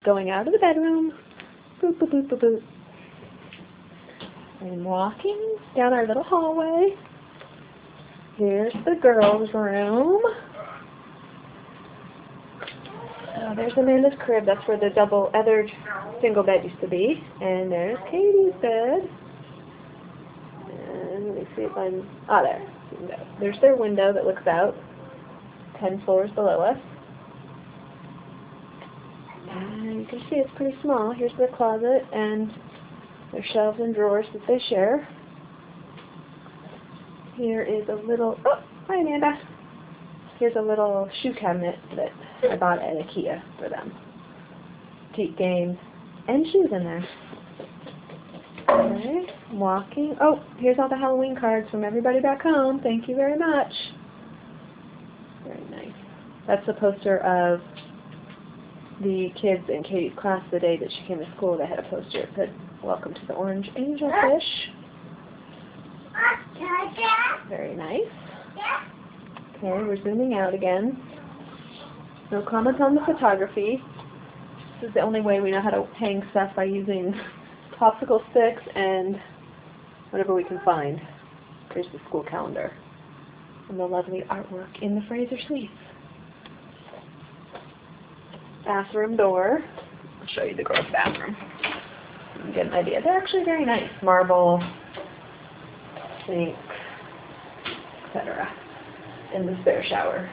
Going out of the bedroom. Boop, boop, boop, boop, boop. I'm walking down our little hallway. Here's the girls' room. There's Amanda's crib. That's where the other single bed used to be. And there's Katie's bed. And let me see if I'm... there. There's their window that looks out 10 floors below us. And you can see it's pretty small. Here's their closet and their shelves and drawers that they share. Here is a little... Oh, hi Amanda. Here's a little shoe cabinet that I bought at IKEA for them. Keep games and shoes in there. Okay, walking. Oh, here's all the Halloween cards from everybody back home. Thank you very much. Very nice. That's a poster of the kids in Katie's class the day that she came to school. They had a poster that said, "Welcome to the Orange Angelfish." Very nice. Okay, we're zooming out again. No comments on the photography. This is the only way we know how to hang stuff, by using popsicle sticks and whatever we can find. Here's the school calendar. And the lovely artwork in the Fraser Suites. Bathroom door. I'll show you the girls' bathroom. You can get an idea. They're actually very nice. Marble, sink, etc. And the spare shower.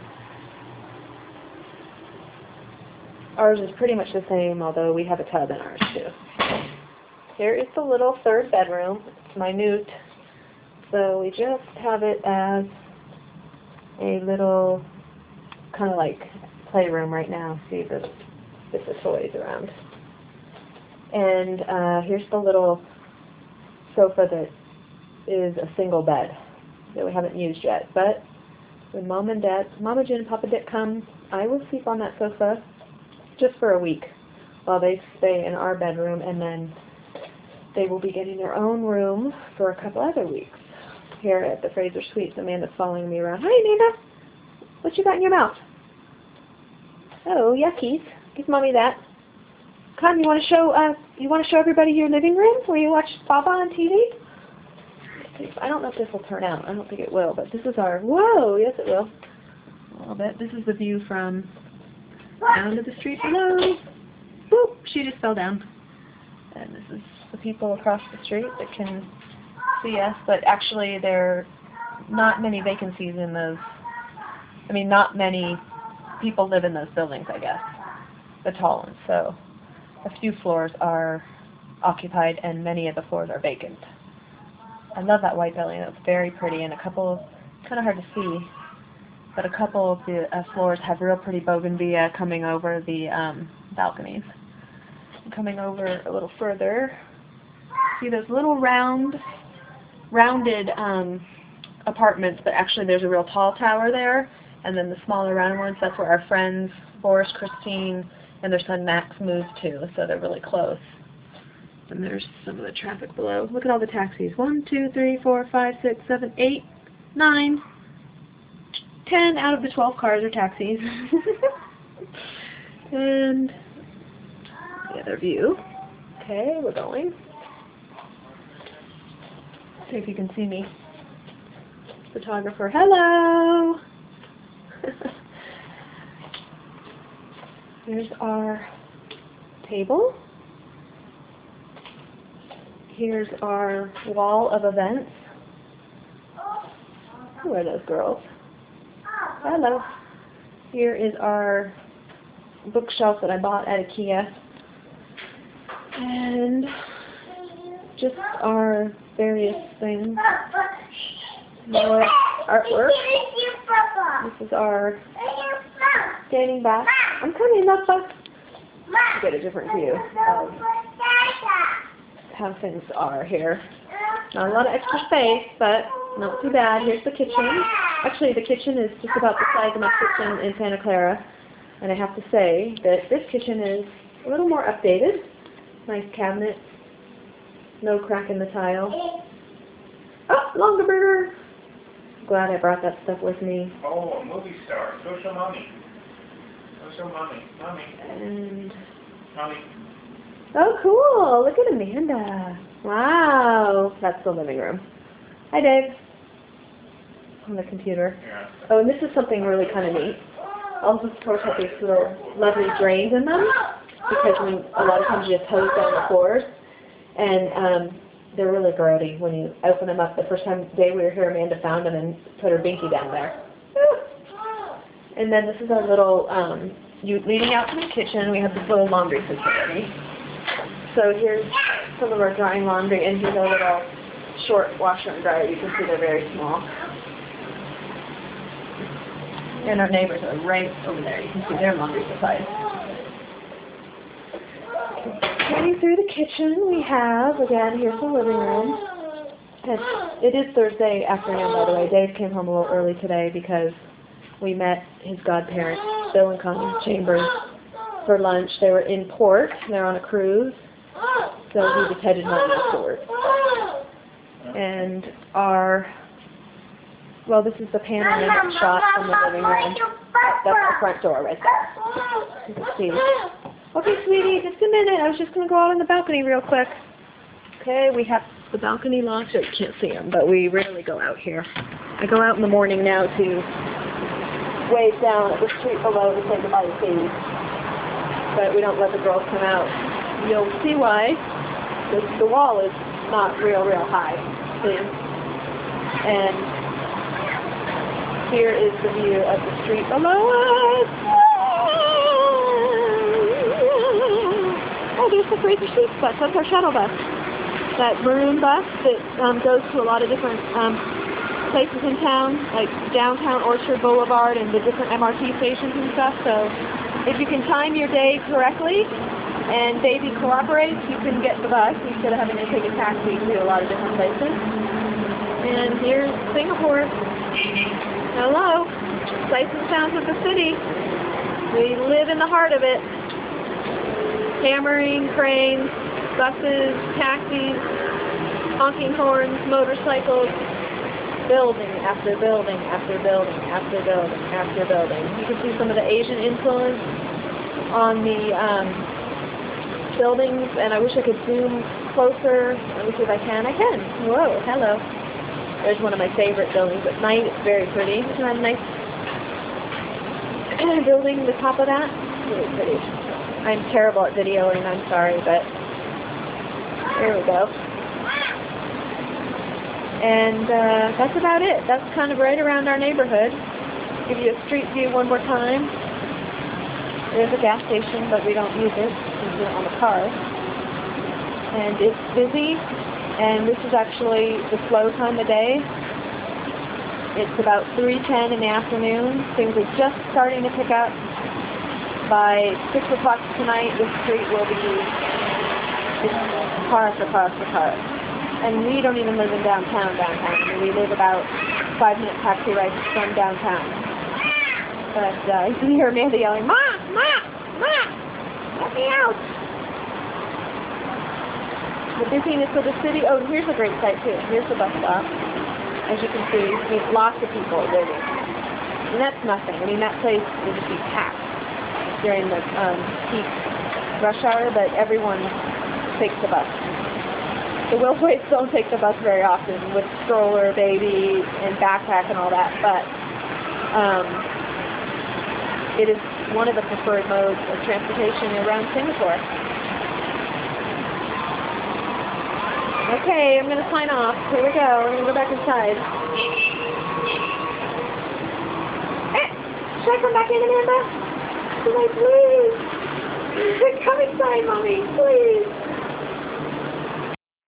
Ours is pretty much the same, although we have a tub in ours too. Here is the little third bedroom. It's minute, so we just have it as a little kind of like playroom right now. See the bits of toys around. And here's the little sofa that is a single bed that we haven't used yet. But when Mama Jen and Papa Dick come, I will sleep on that sofa just for a week while they stay in our bedroom, and then they will be getting their own room for a couple other weeks here at the Fraser Suites. Amanda's following me around. Hi, Amanda. What you got in your mouth? Oh, yuckies. Give Mommy that. Come, you want to show everybody your living room where you watch Baba on TV? I don't know if this will turn out. I don't think it will, but this is our... Whoa, yes it will. A little bit. This is the view from down to the street below. Boop! She just fell down. And this is the people across the street that can see us, but actually there are not many vacancies in those. I mean, not many people live in those buildings, I guess, the tall ones. So a few floors are occupied and many of the floors are vacant. I love that white building. It's very pretty, and a couple, kind of hard to see, but a couple of the floors have real pretty bougainvillea coming over the balconies. And coming over a little further, see those little rounded apartments, but actually there's a real tall tower there, and then the smaller round ones, that's where our friends Boris, Christine, and their son Max moved to, so they're really close. And there's some of the traffic below. Look at all the taxis. 1, 2, 3, 4, 5, 6, 7, 8, 9, 10 out of the 12 cars are taxis. And the other view. Okay, we're going. See if you can see me. Photographer, hello! Here's our table. Here's our wall of events. Who are those girls? Hello. Here is our bookshelf that I bought at IKEA. And just our various things. More artwork. This is our standing back. I'm coming, Napa. Get a different view of how things are here. Not a lot of extra space, but not too bad. Here's the kitchen. Actually, the kitchen is just about the size of my kitchen in Santa Clara. And I have to say that this kitchen is a little more updated. Nice cabinet. No crack in the tile. Oh, Longaberger! Glad I brought that stuff with me. Oh, a movie star. Go show Mommy. Go show Mommy. Mommy. And Mommy. Oh, cool. Look at Amanda. Wow. That's the living room. Hi, Dave. On the computer. Yeah. Oh, and this is something really kind of neat. All the floors have these little lovely drains in them because a lot of times you just hose down the floors. And they're really grody when you open them up. The first day we were here, Amanda found them and put her binky down there. And then this is our little, leading out to the kitchen, we have this little laundry facility. So here's some of our drying laundry, and here's our little short washer and dryer. You can see they're very small. And our neighbors are right over there. You can see their laundry supplies. Heading through the kitchen, we have, again, here's the living room. And it is Thursday afternoon, by the way. Dave came home a little early today because we met his godparents, Bill and Connie Chambers, for lunch. They were in port. They're on a cruise. So we just headed home afterwards. And this is the panoramic shot from the living room. That's our front door right there. You can see. Okay, sweetie, just a minute. I was just going to go out on the balcony real quick. Okay, we have the balcony locked. So you can't see them, but we rarely go out here. I go out in the morning now to wave down at the street below to say goodbye to Katie. But we don't let the girls come out. You'll see why. The wall is not real high. See? And here is the view of the street below us. Oh, there's the Fraser Suites bus. That's our shuttle bus. That maroon bus that goes to a lot of different places in town, like downtown Orchard Boulevard and the different MRT stations and stuff. So if you can time your day correctly and baby cooperates, you can get the bus instead of having to take a taxi to a lot of different places. And here's Singapore. Hello. Sights and sounds of the city. We live in the heart of it. Hammering, cranes, buses, taxis, honking horns, motorcycles, building after building after building after building after building. You can see some of the Asian influence on the buildings, and I wish I could zoom closer. Let me see if I can. I can. Whoa, hello. There's one of my favorite buildings at night. It's very pretty. Isn't that a nice building, the top of that? Really pretty. I'm terrible at videoing, I'm sorry, but there we go. And that's about it. That's kind of right around our neighborhood. Give you a street view one more time. There's a gas station, but we don't use it. We use it on the car. And it's busy, and this is actually the slow time of day. It's about 3:10 in the afternoon. Things are just starting to pick up. By 6 o'clock tonight, this street will be car after car after car. And we don't even live in downtown. I mean, we live about 5-minute taxi rides from downtown. But you can hear Amanda yelling, "Ma! Ma! Ma! Let me out!" The busyness of the city. Oh, here's a great sight too. Here's the bus stop. As you can see, there's lots of people waiting. And that's nothing. I mean, that place will just be packed during the peak rush hour, but everyone takes the bus. The Wilways don't take the bus very often with stroller, baby, and backpack and all that, but it is one of the preferred modes of transportation around Singapore. Okay, I'm going to sign off. Here we go. We're going to go back inside. Hey, should I come back in, Amanda? Should I please? Come inside, Mommy, please.